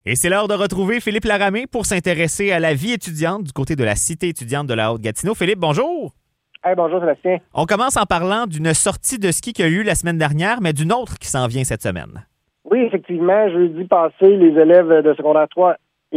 Et c'est l'heure de retrouver Philippe Laramé pour s'intéresser à la vie étudiante du côté de la Cité étudiante de la Haute-Gatineau. Philippe, bonjour. Hey, bonjour Sébastien. On commence en parlant d'une sortie de ski qui a eu lieu la semaine dernière, mais d'une autre qui s'en vient cette semaine. Oui, effectivement, jeudi passé, les élèves de secondaire 3,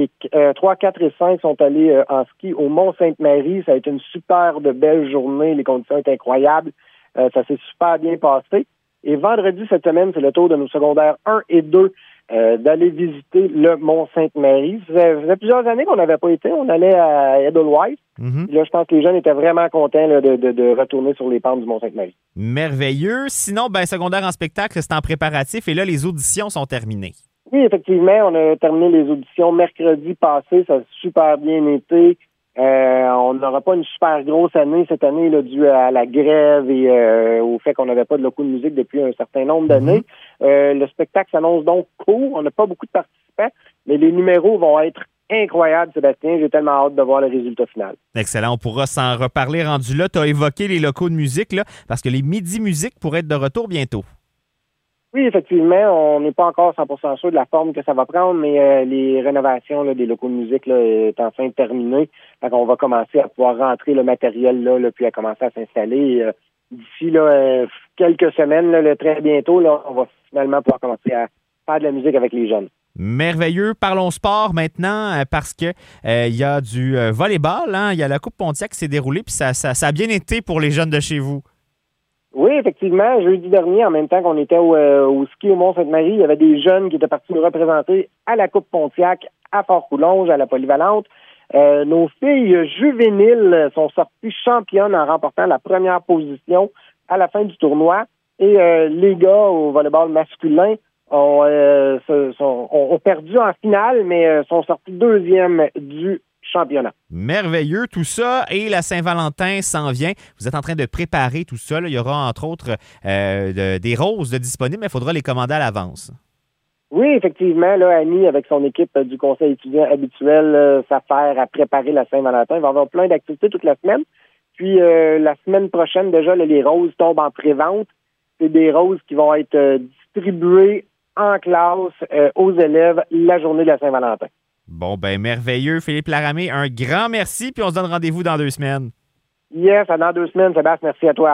4 et 5 sont allés en ski au Mont-Sainte-Marie. Ça a été une super de belle journée. Les conditions étaient incroyables. Ça s'est super bien passé. Et vendredi cette semaine, c'est le tour de nos secondaires 1 et 2 d'aller visiter le Mont-Sainte-Marie. Ça faisait plusieurs années qu'on n'avait pas été. On allait à Edelweiss. Là, je pense que les jeunes étaient vraiment contents là, de retourner sur les pentes du Mont-Sainte-Marie. Merveilleux. Sinon, secondaire en spectacle, c'est en préparatif et là, les auditions sont terminées. Oui, effectivement, on a terminé les auditions mercredi passé. Ça a super bien été. On n'aura pas une super grosse année cette année là, due à la grève et au fait qu'on n'avait pas de locaux de musique depuis un certain nombre d'années. Le spectacle s'annonce donc court. On n'a pas beaucoup de participants, mais les numéros vont être incroyables, Sébastien. J'ai tellement hâte de voir le résultat final. Excellent. On pourra s'en reparler rendu là. Tu as évoqué les locaux de musique là, parce que les Midi Musique pourraient être de retour bientôt. Oui, effectivement, on n'est pas encore 100% sûr de la forme que ça va prendre, mais les rénovations là, des locaux de musique là, est enfin terminées. Donc, on va commencer à pouvoir rentrer le matériel là, puis à commencer à s'installer. D'ici là, quelques semaines, là, très bientôt, là, on va finalement pouvoir commencer à faire de la musique avec les jeunes. Merveilleux. Parlons sport maintenant parce que il y a du volleyball. Hein? Il y a la Coupe Pontiac qui s'est déroulée, puis ça a bien été pour les jeunes de chez vous. Oui, effectivement. Jeudi dernier, en même temps qu'on était au ski au Mont-Sainte-Marie, il y avait des jeunes qui étaient partis nous représenter à la Coupe Pontiac, à Fort-Coulonge, à la Polyvalente. Nos filles juvéniles sont sorties championnes en remportant la première position à la fin du tournoi. Et les gars au volleyball masculin ont perdu en finale, mais sont sortis deuxième du championnat. Merveilleux, tout ça. Et la Saint-Valentin s'en vient. Vous êtes en train de préparer tout ça. Là. Il y aura, entre autres, des roses disponibles, mais il faudra les commander à l'avance. Oui, effectivement. Là, Annie, avec son équipe du conseil étudiant habituel, s'affaire à préparer la Saint-Valentin. Il va y avoir plein d'activités toute la semaine. Puis, la semaine prochaine, déjà, là, les roses tombent en pré-vente. C'est des roses qui vont être distribuées en classe aux élèves la journée de la Saint-Valentin. Bon, merveilleux. Philippe Laramé, un grand merci, puis on se donne rendez-vous dans 2 semaines. Yes, dans 2 semaines, Sébastien, merci à toi.